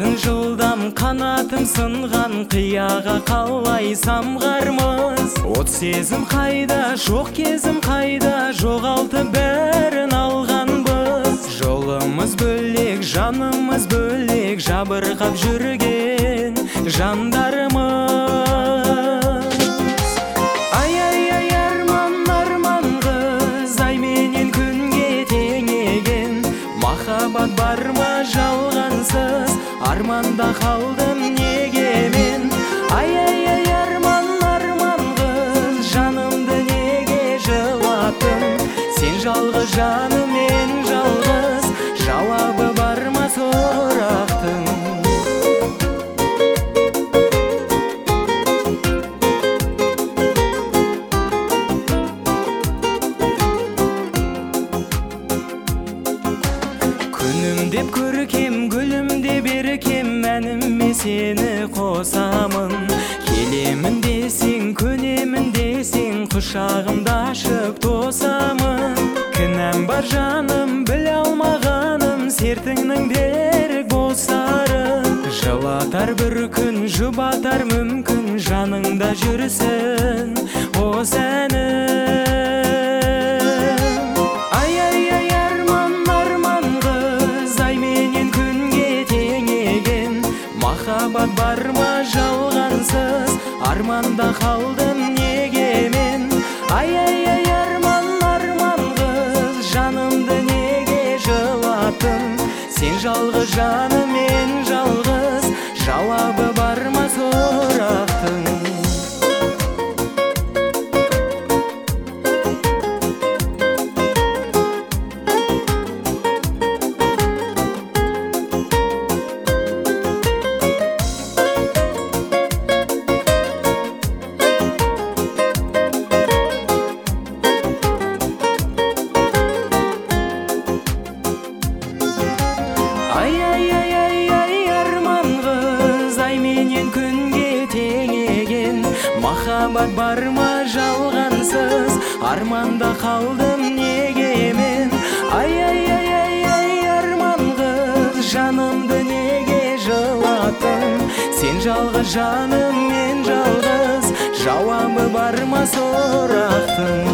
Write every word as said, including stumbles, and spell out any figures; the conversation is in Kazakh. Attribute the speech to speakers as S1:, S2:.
S1: Атын жылдам қанатым сынған, қияға қалай самғармыз. От сезім қайда, жоқ кезім қайда, жоғалты бәрін алғанбыз. Жолымыз бөлек, жанымыз бөлек, жабырқап жүрген жандарымыз. Ай-ай-ай, арман, арман қыз, ай менен күнге теңеген. Махаббат бар ма жалғансыз, арманда қалдым неге мен? Ай-ай-ай, арман, арман қыз, жанымды неге жылаттың? Сен жалғыз жаным, мен жалғыз, жауабы бар ма сұрақтың? Күнім деп көркем, гүлім деп еркем, мәніме сені қосамын. Келемін десең, көнемін десең, құшағымда ашып тосамын. Кінәм бар жаным, біле алмағаным, сертіңнің берік болсарын. Жылатар бір күн, жұбатар мүмкін, жаныңда жүрсін осы әнім. Ай-ай-ай, арман, арман қыз, ай менен күнге теңеген. Махаббат бар ма жалғансыз, арманда қалдым неге мен? Ай-ай-ай, арман, арман қыз, жанымды неге жылаттың? Сен жалғыз жаным, мен жалғыз, жауабы бар ма сұрақтың? Ай-ай-ай-ай, арман қыз, ай менен күнге теңеген. Махаббат бар ма жалғансыз, арманда қалдым неге мен? Ай-ай-ай-ай, арман қыз, жанымды неге жылаттың? Сен жалғыз жаным, мен жалғыз, жауабы бар ма сұрақтың?